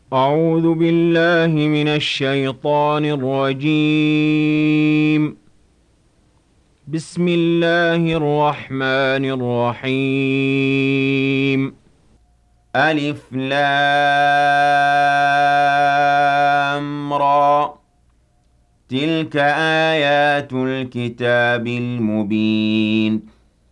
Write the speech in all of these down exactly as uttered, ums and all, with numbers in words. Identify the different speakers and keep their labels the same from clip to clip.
Speaker 1: أعوذ بالله من الشيطان الرجيم. بسم الله الرحمن الرحيم. ألف لام را. تلك آيات الكتاب المبين.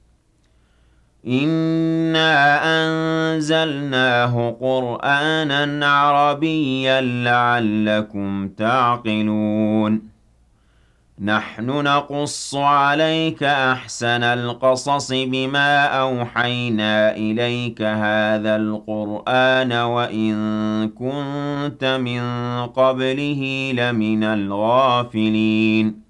Speaker 1: إنا أنزلناه قرآنا عربيا لعلكم تعقلون. نحن نقص عليك أحسن القصص بما أوحينا إليك هذا القرآن وإن كنت من قبله لمن الغافلين.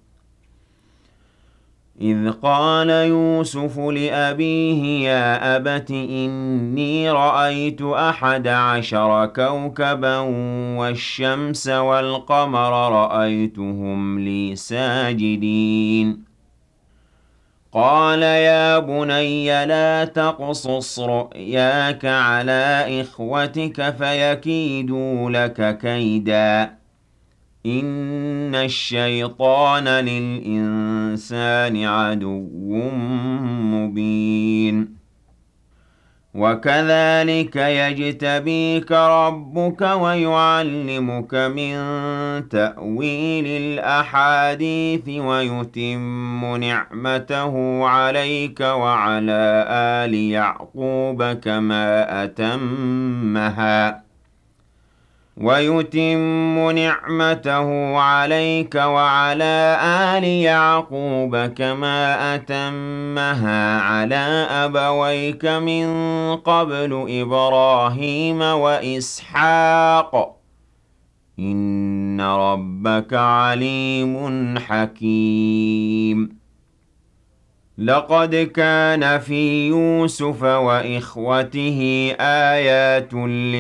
Speaker 1: إذ قال يوسف لأبيه يا أبت إني رأيت أحد عشر كوكبا والشمس والقمر رأيتهم لي ساجدين. قال يا بني لا تقصص رؤياك على إخوتك فيكيدوا لك كيدا. إن الشيطان للإنسان عدو مبين. وكذلك يجتبيك ربك ويعلمك من تأويل الأحاديث ويتم نعمته عليك وعلى آل يعقوب كما أتمها ويتم نعمته عليك وعلى آل يعقوب كما أتمها على أبويك من قبل إبراهيم وإسحاق إن ربك عليم حكيم. لقد كان في يوسف وإخوته آيات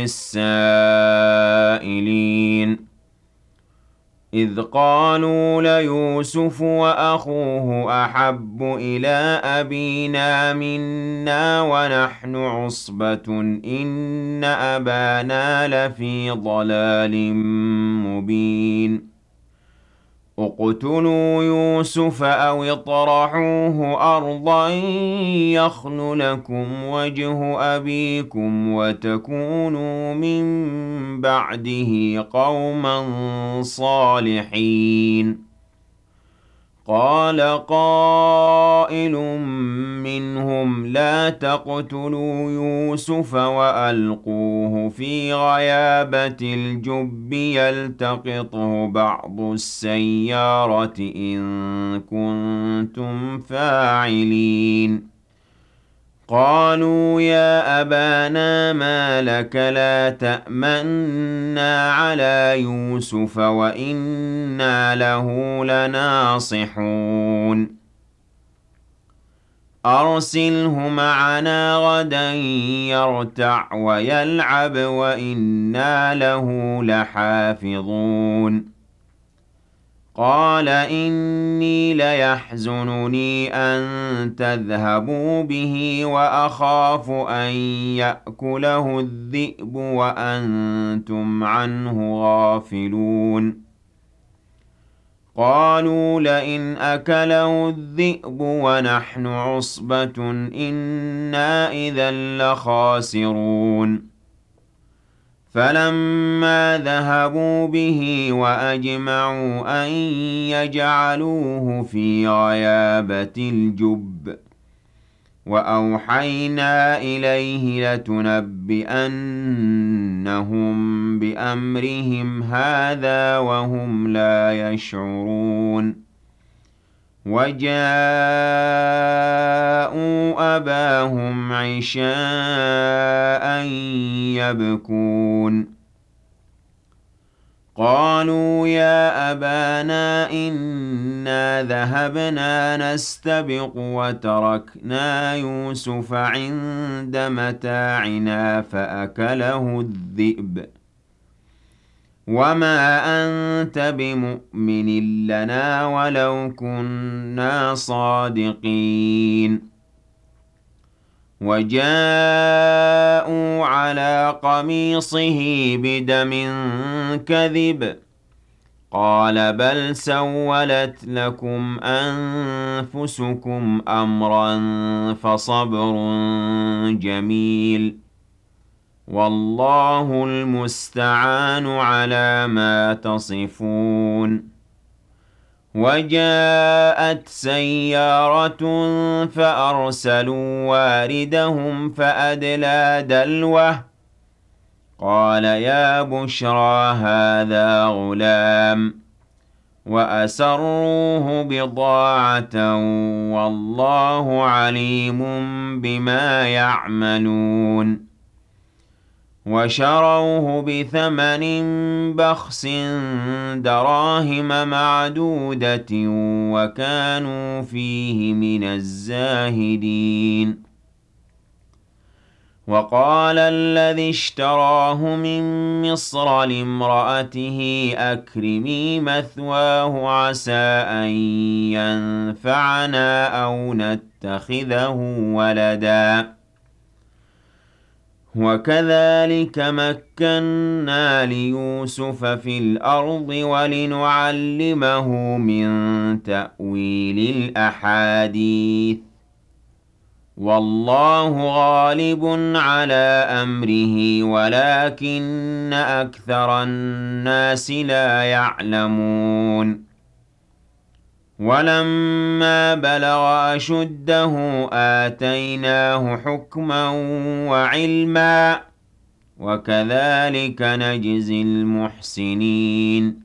Speaker 1: للسائلين إذ قالوا ليوسف وأخوه أحب إلى أبينا منا ونحن عصبة إن أبانا لفي ضلال مبين. اقتلوا يوسف أو اطرحوه أرضا يخل لكم وجه أبيكم وتكونوا من بعده قوما صالحين. قال قائل منهم لا تقتلوا يوسف وألقوه في غيابة الجب يلتقطه بعض السيارة إن كنتم فاعلين. قالوا يا أبانا ما لك لا تأمنا على يوسف وإنا له لناصحون. أرسله معنا غدا يرتع ويلعب وإنا له لحافظون. قال إني ليحزنني أن تذهبوا به وأخاف أن يأكله الذئب وأنتم عنه غافلون. قالوا لئن أكله الذئب ونحن عصبة إنا إذا لخاسرون. فلما ذهبوا به وأجمعوا أن يجعلوه في غيابة الجب وأوحينا إليه لتنبئنهم بأمرهم هذا وهم لا يشعرون. وجاءوا أباهم عشاء يبكون. قالوا يا أبانا إنا ذهبنا نستبق وتركنا يوسف عند متاعنا فأكله الذئب وما أنت بمؤمن لنا ولو كنا صادقين. وجاءوا على قميصه بدم كذب قال بل سولت لكم أنفسكم أمرا فصبر جميل والله المستعان على ما تصفون وجاءت سيارة فأرسلوا واردهم فأدلى دلوه قال يا بشرى هذا غلام وأسروه بضاعة والله عليم بما يعملون وشروه بثمن بخس دراهم معدودة وكانوا فيه من الزاهدين وقال الذي اشتراه من مصر لامرأته أكرمي مثواه عسى أن ينفعنا أو نتخذه ولداً وكذلك مكنا ليوسف في الأرض ولنعلمه من تأويل الأحاديث والله غالب على أمره ولكن أكثر الناس لا يعلمون ولما بلغ أشده آتيناه حكما وعلما وكذلك نجزي المحسنين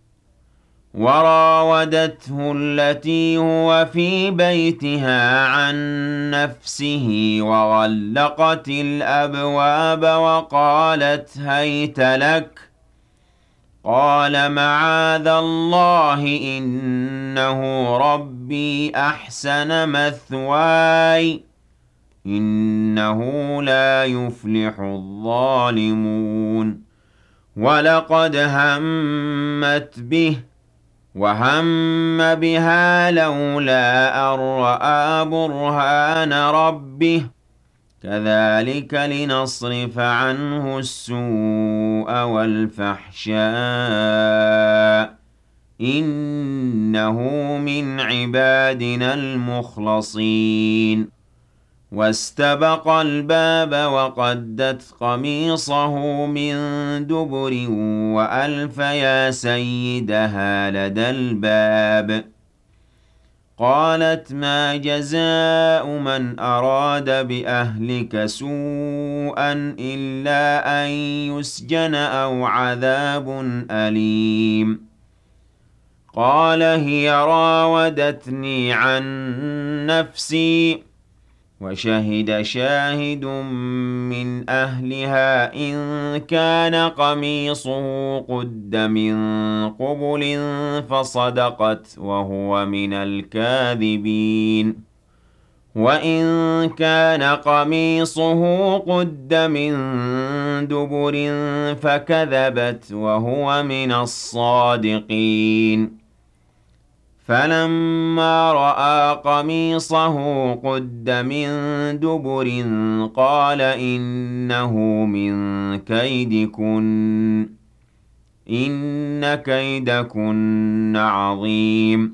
Speaker 1: وراودته التي هو في بيتها عن نفسه وغلقت الأبواب وقالت هيت لك قال معاذ الله إنه ربي أحسن مثواي إنه لا يفلح الظالمون ولقد همت به وهم بها لولا أن رأى برهان ربه كذلك لنصرف عنه السوء والفحشاء إنه من عبادنا المخلصين واستبق الباب وقدت قميصه من دبر وألف يا سيدها لدى الباب قالت ما جزاء من أراد بأهلك سوءا إلا أن يسجن أو عذاب أليم قال هي راودتني عن نفسي وشهد شاهد من أهلها إن كان قميصه قد من قبل فصدقت وهو من الكاذبين وإن كان قميصه قد من دبر فكذبت وهو من الصادقين فلما رأى قميصه قد من دبر قال إنه من كيدكن إن كيدكن عظيم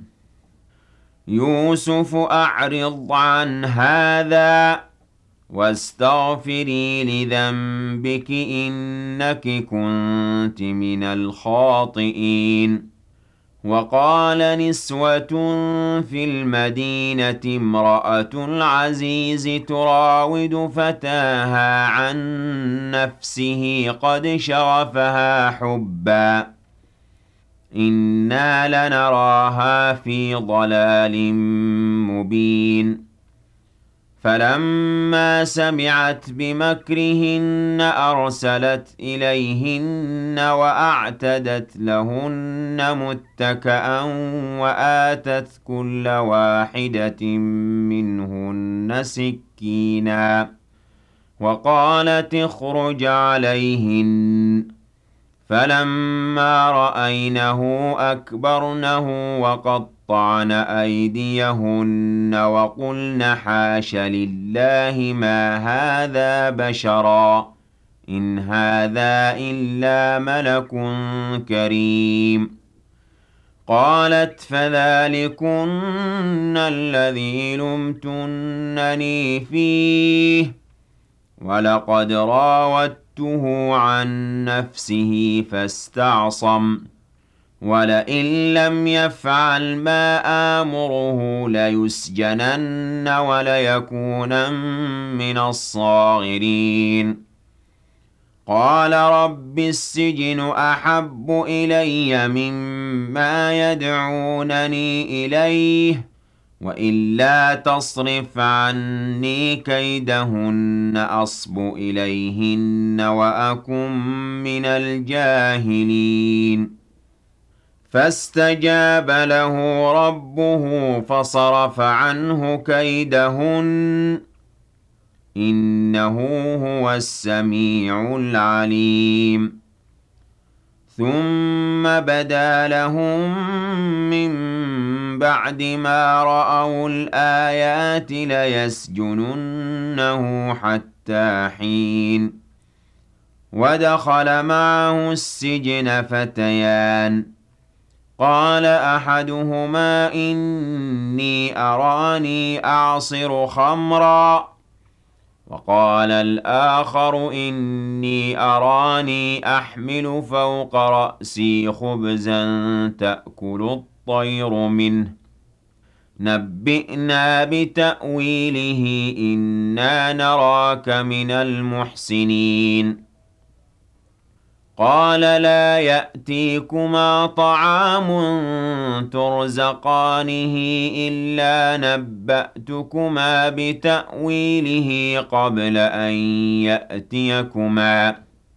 Speaker 1: يوسف أعرض عن هذا واستغفري لذنبك إنك كنت من الخاطئين وقال نسوة في المدينة امرأة العزيز تراود فتاها عن نفسه قد شغفها حبا إنا لنراها في ضلال مبين فلما سمعت بمكرهن أرسلت إليهن وأعتدت لهن متكأ وآتت كل واحدة منهن سكينا وقالت اخرج عليهن فلما رأينه أكبرنه وقط وقطعن أيديهن وقلن حاش لله ما هذا بشرا إن هذا إلا ملك كريم. قالت فذلكن الذي لمتنني فيه ولقد راودته عن نفسه فاستعصم ولئن لم يفعل ما آمره ليسجنن وليكونن من الصاغرين. قال رب السجن أحب إلي مما يدعونني إليه وإلا تصرف عني كيدهن أصب إليهن وأكن من الجاهلين. فاستجاب له ربه فصرف عنه كيدهن إنه هو السميع العليم. ثم بدا لهم من بعد ما رأوا الآيات ليسجننه حتى حين. ودخل معه السجن فتيان قال أحدهما إني أراني أعصر خمرا وقال الآخر إني أراني أحمل فوق رأسي خبزا تأكل الطير منه نبئنا بتأويله إنا نراك من المحسنين. قال لا يأتيكما طعام ترزقانه إلا نبأتكما بتأويله قبل أن يأتيكما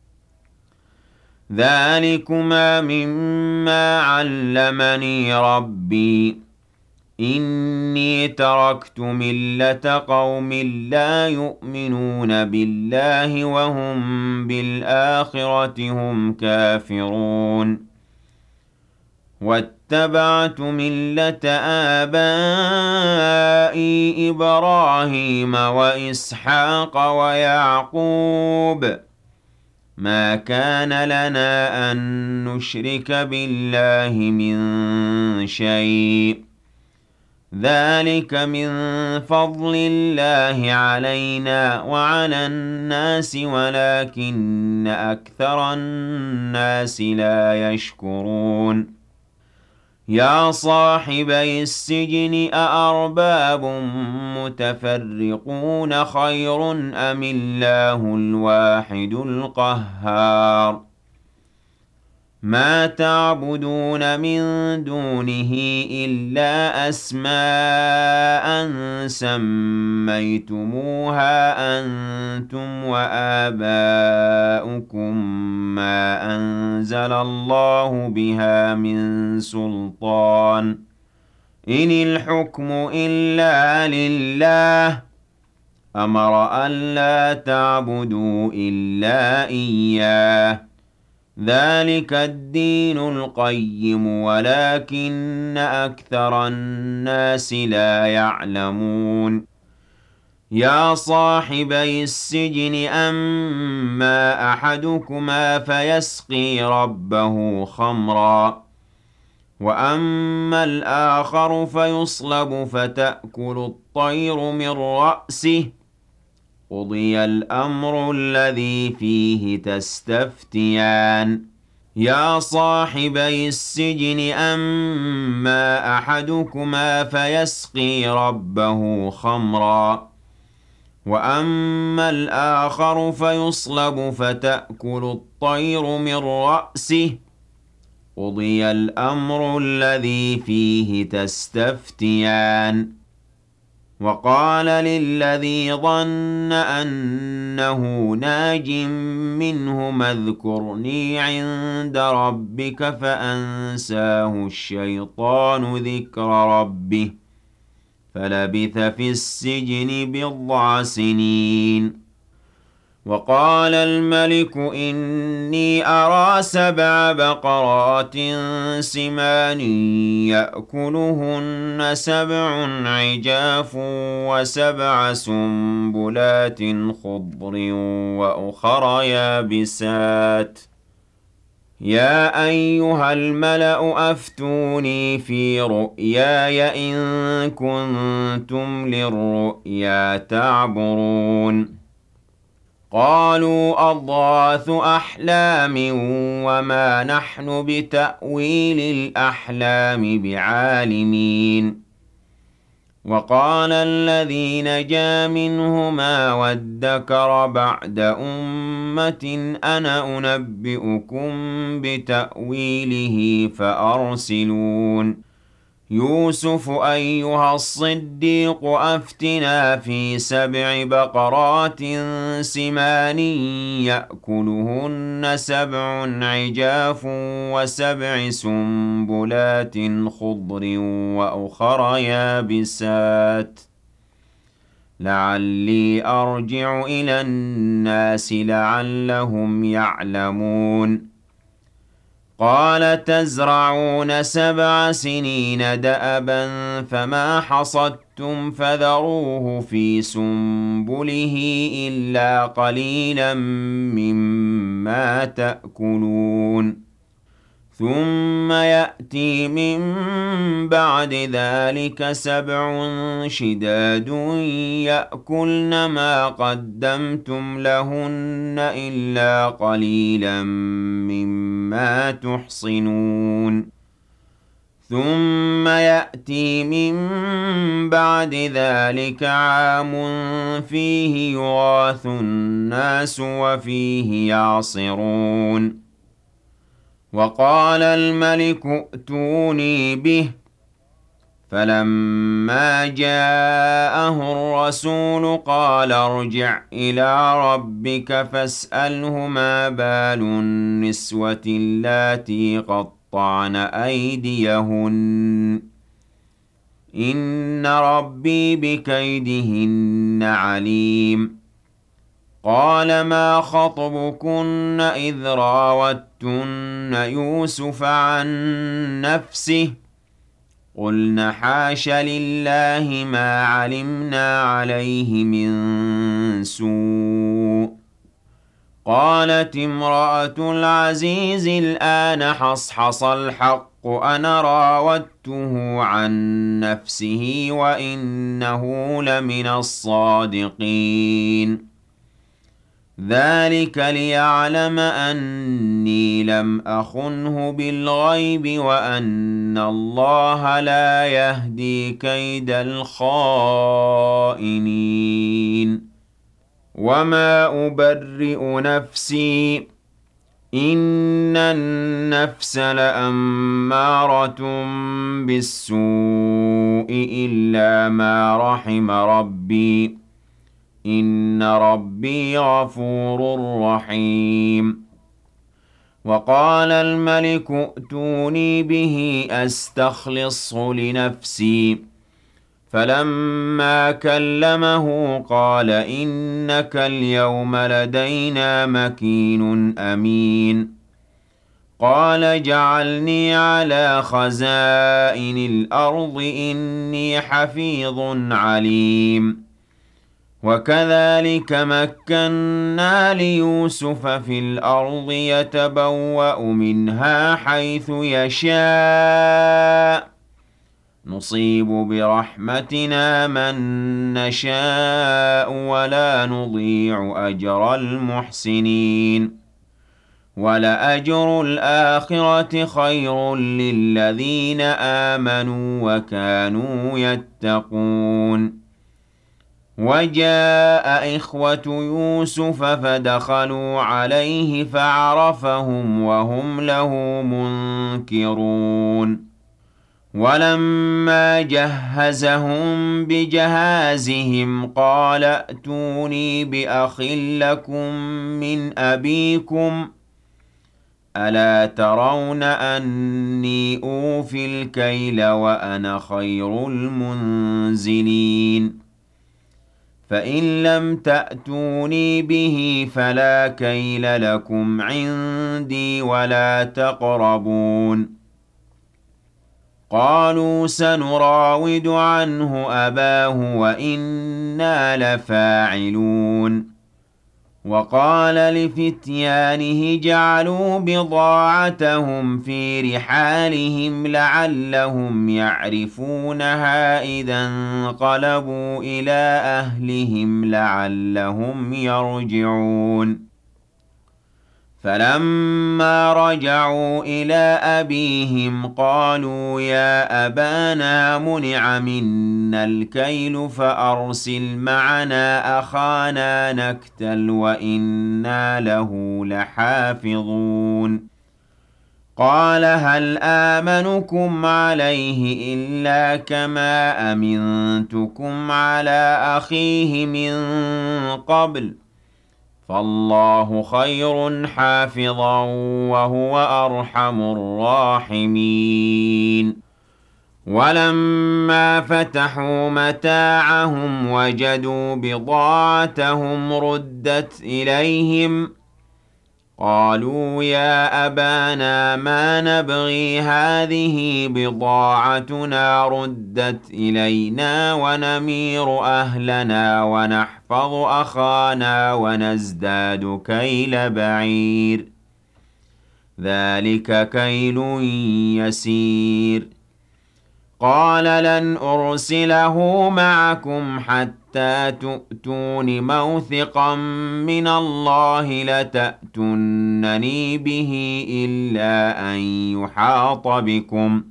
Speaker 1: ذلكما مما علمني ربي إني تركت ملة قوم لا يؤمنون بالله وهم بالآخرة هم كافرون واتبعت ملة آبائي إبراهيم وإسحاق ويعقوب ما كان لنا أن نشرك بالله من شيء ذلك من فضل الله علينا وعلى الناس ولكن أكثر الناس لا يشكرون. يا صاحبي السجن أأرباب متفرقون خير أم الله الواحد القهار. ما تعبدون من دونه إلا أسماء سميتموها أنتم وآباؤكم ما أنزل الله بها من سلطان إن الحكم إلا لله أمر ألا تعبدوا إلا إياه ذلك الدين القيم ولكن أكثر الناس لا يعلمون. يا صاحبي السجن أما أحدكما فيسقي ربه خمرا وأما الآخر فيصلب فتأكل الطير من رأسه قضي الأمر الذي فيه تستفتيان. يا صاحبي السجن أما أحدكما فيسقي ربه خمرا وأما الآخر فيصلب فتأكل الطير من رأسه قضي الأمر الذي فيه تستفتيان. وقال للذي ظن أنه ناج منهما اذكرني عند ربك فأنساه الشيطان ذكر ربه فلبث في السجن بضع سنين. وقال الملك إني أرى سبع بقرات سمان يأكلهن سبع عجاف وسبع سنبلات خضر وأخر يابسات يا أيها الملأ أفتوني في رؤياي إن كنتم للرؤيا تعبرون قالوا أضغاث أحلام وما نحن بتأويل الأحلام بعالمين وقال الذي نجا منهما وادكر بعد أمة أنا أنبئكم بتأويله فأرسلون يوسف أيها الصديق أفتنا في سبع بقرات سمان يأكلهن سبع عجاف وسبع سنبلات خضر وأخر يابسات لعلي أرجع إلى الناس لعلهم يعلمون قال تزرعون سبع سنين دأبا فما حصدتم فذروه في سنبله إلا قليلا مما تأكلون ثم يأتي من بعد ذلك سبع شداد يأكلن ما قدمتم لهن إلا قليلا مما تحصنون ثم يأتي من بعد ذلك عام فيه يغاث الناس وفيه يعصرون وقال الملك ائتوني به فلما جاءه الرسول قال ارجع إلى ربك فاسأله ما بال النسوة اللاتي قطعن أيديهن إن ربي بكيدهن عليم قال ما خطبكن إذ راوتن يوسف عن نفسه قلن حاش لله ما علمنا عليه من سوء قالت امرأة العزيز الآن حصحص الحق أنا راودته عن نفسه وإنه لمن الصادقين ذلك ليعلم أني لم أخنه بالغيب وأن الله لا يهدي كيد الخائنين وما أبرئ نفسي إن النفس لأمارة بالسوء إلا ما رحم ربي إن ربي غفور رحيم وقال الملك ائتوني به أستخلصه لنفسي فلما كلمه قال إنك اليوم لدينا مكين أمين قال جعلني على خزائن الأرض إني حفيظ عليم وكذلك مكنا ليوسف في الأرض يتبوأ منها حيث يشاء نصيب برحمتنا من نشاء ولا نضيع أجر المحسنين ولأجر الآخرة خير للذين آمنوا وكانوا يتقون وجاء إخوة يوسف فدخلوا عليه فعرفهم وهم له منكرون ولما جهزهم بجهازهم قال ائتوني بأخ لكم من أبيكم ألا ترون أني أوفي الكيل وأنا خير المنزلين فإن لم تأتوني به فلا كيل لكم عندي ولا تقربون قالوا سنراود عنه أباه وإنا لفاعلون وقال لفتيانه جعلوا بضاعتهم في رحالهم لعلهم يعرفونها إذا انقلبوا إلى أهلهم لعلهم يرجعون فلما رجعوا إلى أبيهم قالوا يا أبانا منع منا الكيل فأرسل معنا أخانا نكتل وإنا له لحافظون قال هل آمنكم عليه إلا كما أمنتكم على أخيه من قبل فالله خير حافظا وهو أرحم الراحمين ولما فتحوا متاعهم وجدوا بضاعتهم ردت إليهم قالوا يا أبانا ما نبغي هذه بضاعتنا ردت إلينا ونمير أهلنا ونحفظ أخانا ونزداد كيل بعير ذلك كيل يسير قال لن أرسله معكم حتى تؤتون موثقا من الله لتأتونني به إلا أن يحاط بكم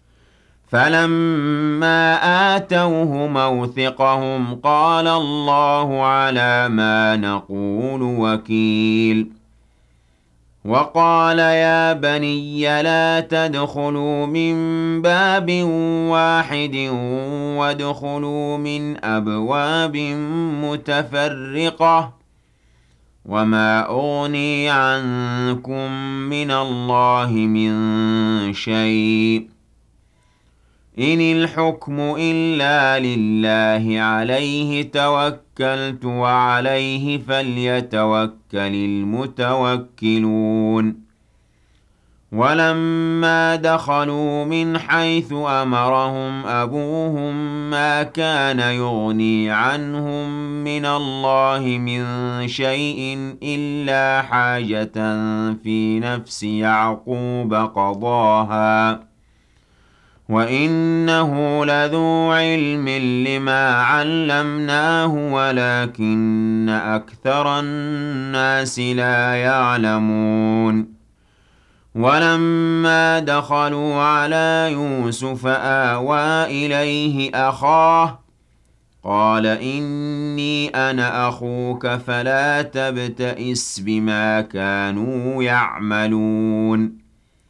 Speaker 1: فلما آتوه موثقهم قال الله على ما نقول وكيل وقال يا بني لا تدخلوا من باب واحد وادخلوا من أبواب متفرقة وما أغني عنكم من الله من شيء إن الحكم إلا لله عليه توكلت وعليه فليتوكل المتوكلون ولما دخلوا من حيث أمرهم أبوهم ما كان يغني عنهم من الله من شيء إلا حاجة في نفس يعقوب قضاها وإنه لذو علم لما علمناه ولكن أكثر الناس لا يعلمون ولما دخلوا على يوسف آوى إليه أخاه قال إني أنا أخوك فلا تبتئس بما كانوا يعملون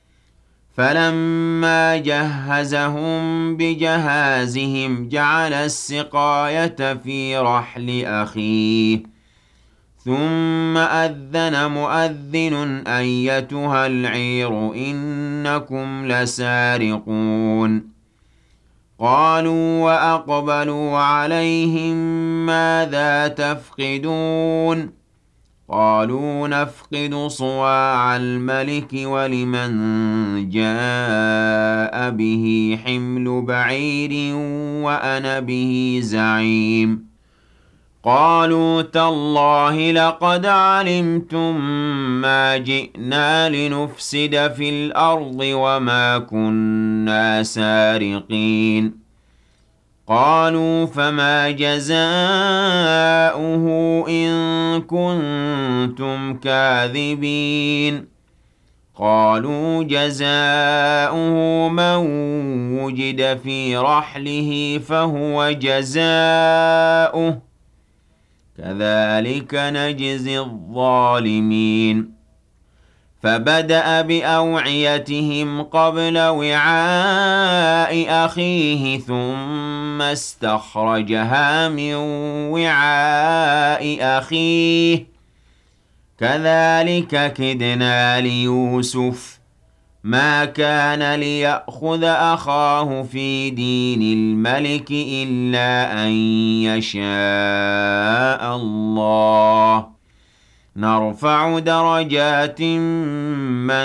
Speaker 1: فلما جهزهم بجهازهم جعل السقاية في رحل أخيه ثم أذن مؤذن أيتها العير إنكم لسارقون قالوا وأقبلوا عليهم ماذا تفقدون قالوا نفقد صواع الملك ولمن جاء به حمل بعير وأنا به زعيم قالوا تالله لقد علمتم ما جئنا لنفسد في الأرض وما كنا سارقين قالوا فما جزاؤه إن كنتم كاذبين قالوا جزاؤه من وجد في رحله فهو جزاؤه كذلك نجزي الظالمين فبدأ بأوعيتهم قبل وعاء أخيه ثم استخرجها من وعاء أخيه كذلك كدنا ليوسف ما كان ليأخذ أخاه في دين الملك إلا أن يشاء الله نرفع درجات من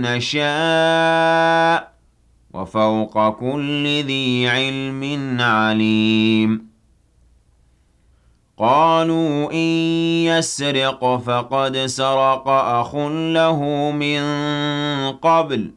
Speaker 1: نشاء وفوق كل ذي علم عليم قالوا إن يسرق فقد سرق أخ له من قبل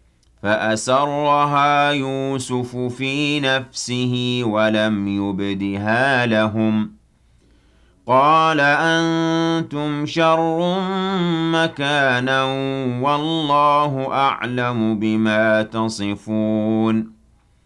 Speaker 1: فأسرها يوسف في نفسه ولم يبدها لهم قال أنتم شر مكانا والله أعلم بما تصفون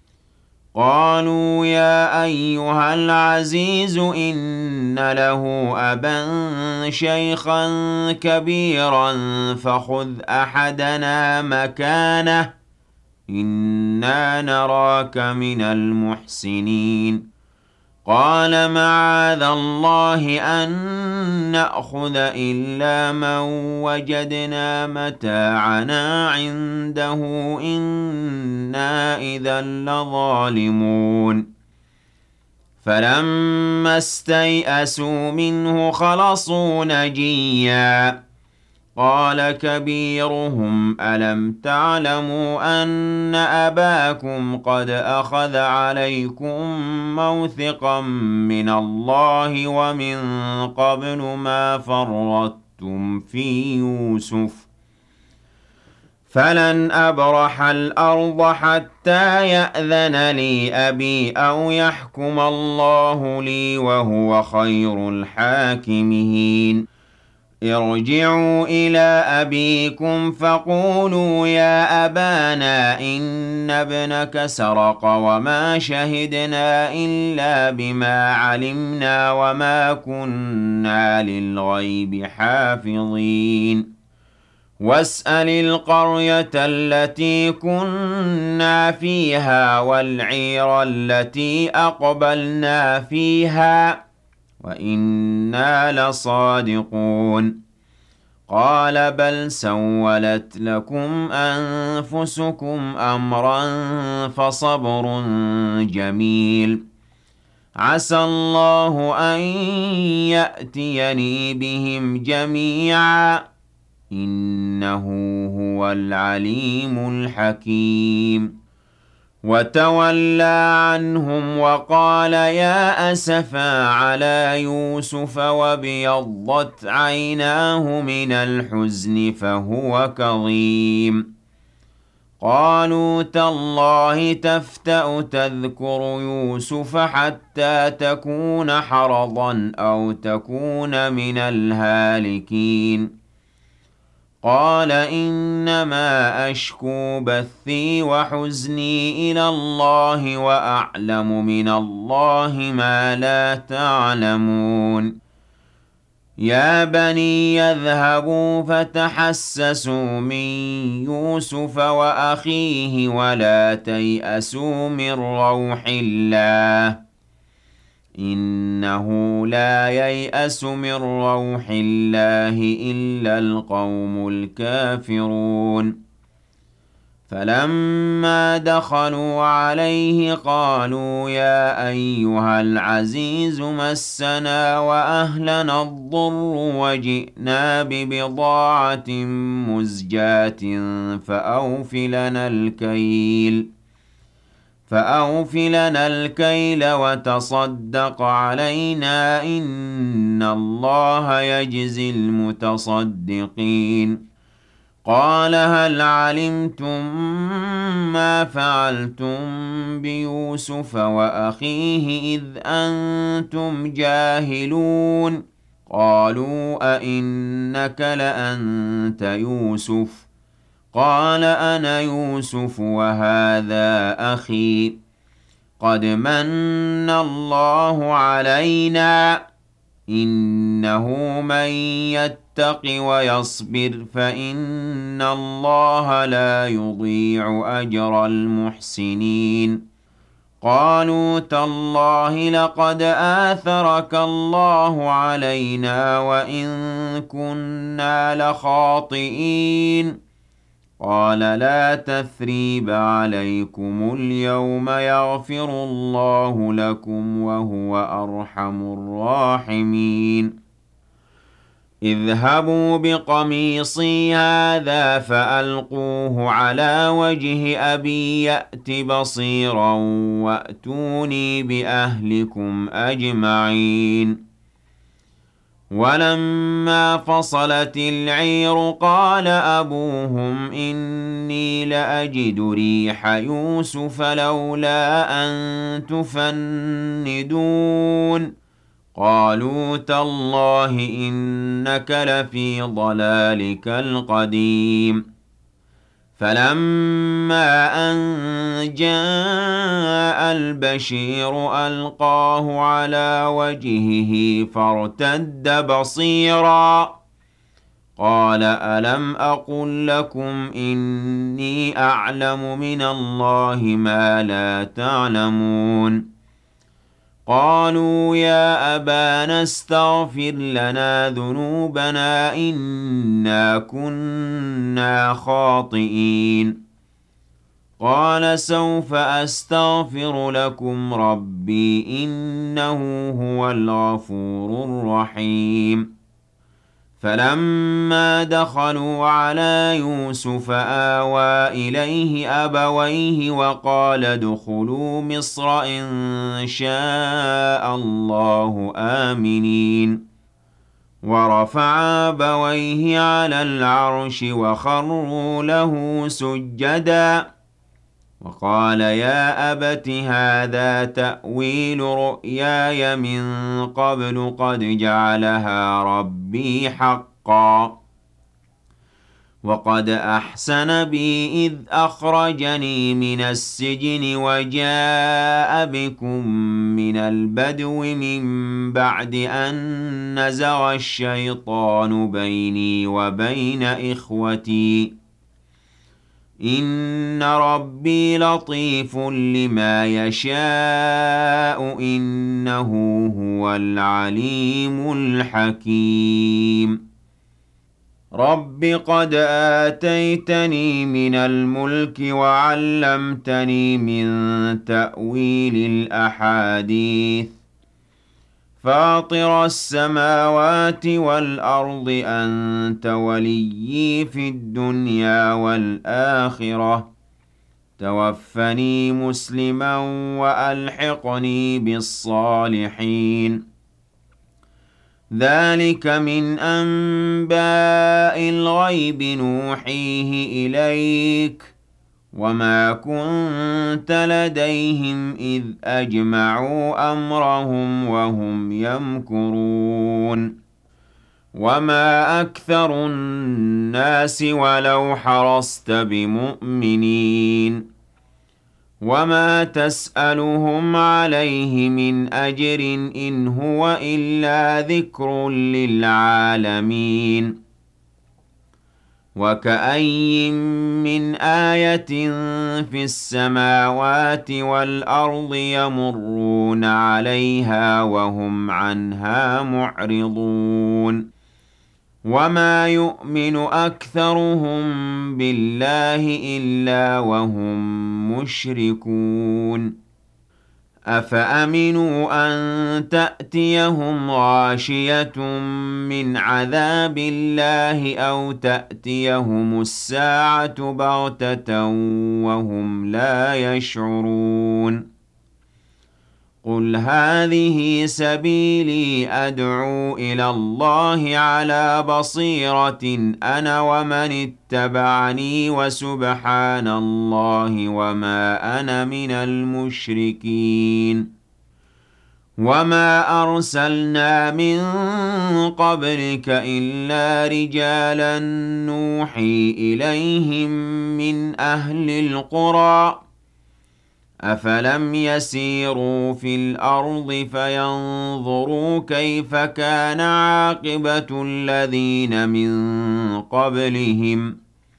Speaker 1: قالوا يا أيها العزيز إن له أبا شيخا كبيرا فخذ أحدنا مكانه إنا نراك من المحسنين قال معاذ الله أن نأخذ إلا من وجدنا متاعنا عنده إنا إذا لظالمون فلما استيئسوا منه خلصوا نجيا قال كبيرهم ألم تعلموا أن أباكم قد أخذ عليكم موثقا من الله ومن قبل ما فرطتم في يوسف فلن أبرح الأرض حتى يأذن لي أبي أو يحكم الله لي وهو خير الحاكمين ارجعوا إلى أبيكم فقولوا يا أبانا إن ابنك سرق وما شهدنا إلا بما علمنا وما كنا للغيب حافظين واسأل القرية التي كنا فيها والعير التي أقبلنا فيها وإنا لصادقون قال بل سولت لكم أنفسكم أمرا فصبر جميل عسى الله أن يأتيني بهم جميعا إنه هو العليم الحكيم وتولى عنهم وقال يا أسفا على يوسف وابيضت عيناه من الحزن فهو كظيم قالوا تالله تفتأ تذكر يوسف حتى تكون حرضا أو تكون من الهالكين قال إنما أشكو بثي وحزني إلى الله وأعلم من الله ما لا تعلمون يا بني يذهبوا فتحسسوا من يوسف وأخيه ولا تيأسوا من روح الله إنه لا ييأس من روح الله إلا القوم الكافرون فلما دخلوا عليه قالوا يا أيها العزيز مسنا وأهلنا الضر وجئنا ببضاعة مزجاة فأوف لنا الكيل فأوف لنا الكيل وتصدق علينا إن الله يجزي المتصدقين قال هل علمتم ما فعلتم بيوسف وأخيه إذ أنتم جاهلون قالوا أئنك لأنت يوسف قال أنا يوسف وهذا أخي قد من الله علينا إنه من يتق ويصبر فإن الله لا يضيع أجر المحسنين قالوا تالله لقد آثرك الله علينا وإن كنا لخاطئين قال لا تثريب عليكم اليوم يغفر الله لكم وهو أرحم الراحمين اذهبوا بقميصي هذا فألقوه على وجه أبي يأت بصيرا وأتوني بأهلكم أجمعين ولما فصلت العير قال أبوهم إني لأجد ريح يوسف لولا أن تفندون قالوا تالله إنك لفي ضلالك القديم فلما أن جاء البشير ألقاه على وجهه فارتد بصيرا قال ألم أقل لكم إني أعلم من الله ما لا تعلمون قالوا يا أبانا استغفر لنا ذنوبنا إنا كنا خاطئين قال سوف أستغفر لكم ربي إنه هو الغفور الرحيم فلما دخلوا على يوسف آوى إليه أبويه وقال ادخلوا مصر إن شاء الله آمنين ورفع أبويه على العرش وخروا له سجدا وقال يا أبت هذا تأويل رؤياي من قبل قد جعلها ربي حقا وقد أحسن بي إذ أخرجني من السجن وجاء بكم من البدو من بعد أن نزغ الشيطان بيني وبين إخوتي إن ربي لطيف لما يشاء إنه هو العليم الحكيم رب قد آتيتني من الملك وعلمتني من تأويل الأحاديث فاطر السماوات والأرض أنت وليي في الدنيا والآخرة توفني مسلما وألحقني بالصالحين ذلك من أنباء الغيب نوحيه إليك وما كنت لديهم إذ أجمعوا أمرهم وهم يمكرون وما أكثر الناس ولو حرصت بمؤمنين وما تسألهم عليه من أجر إن هو إلا ذكر للعالمين وكأين من آية في السماوات والأرض يمرون عليها وهم عنها معرضون وما يؤمن أكثرهم بالله إلا وهم مشركون أفأمنوا أن تأتيهم غاشية من عذاب الله أو تأتيهم الساعة بغتة وهم لا يشعرون قل هذه سبيلي أدعو إلى الله على بصيرة أنا ومن اتبعني وسبحان الله وما أنا من المشركين وما أرسلنا من قبلك إلا رجالا نوحي إليهم من أهل القرى أفلم يسيروا في الأرض فينظروا كيف كان عاقبة الذين من قبلهم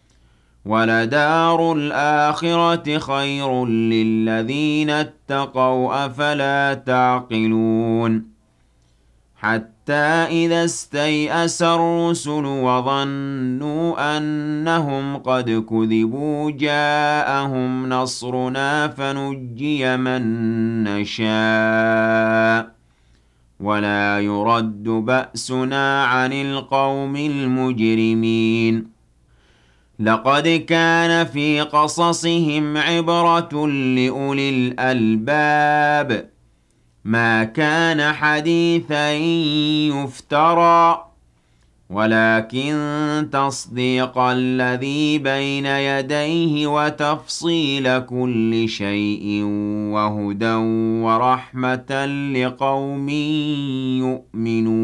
Speaker 1: ولدار الآخرة خير للذين اتقوا أفلا تعقلون حتى إذا استيأس الرسل وظنوا أنهم قد كذبوا جاءهم نصرنا فنجي من نشاء ولا يرد بأسنا عن القوم المجرمين لقد كان في قصصهم عبرة لأولي الألباب ما كان حديثا يفترى ولكن تصديق الذي بين يديه وتفصيل كل شيء وهدى ورحمة لقوم يؤمنون